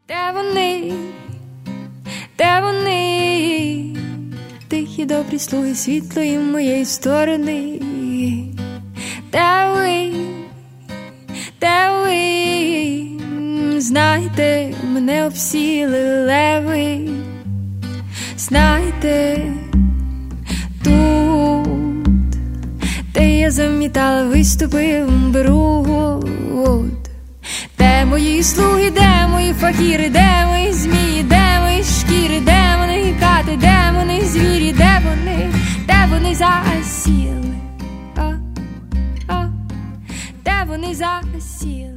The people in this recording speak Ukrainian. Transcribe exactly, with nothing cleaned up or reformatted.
Де вони, де вони, тихі добрі слуги світлої моєї сторони? Де ви, де ви, знайте, мене обсіли леви. Знайте, тут, де я замітала виступи бруд. Де мої слуги, де мої факіри, де мої змії, де мої шкіри, де вони кати, де вони звірі, де вони, де вони засіли, а, а, де вони засіли.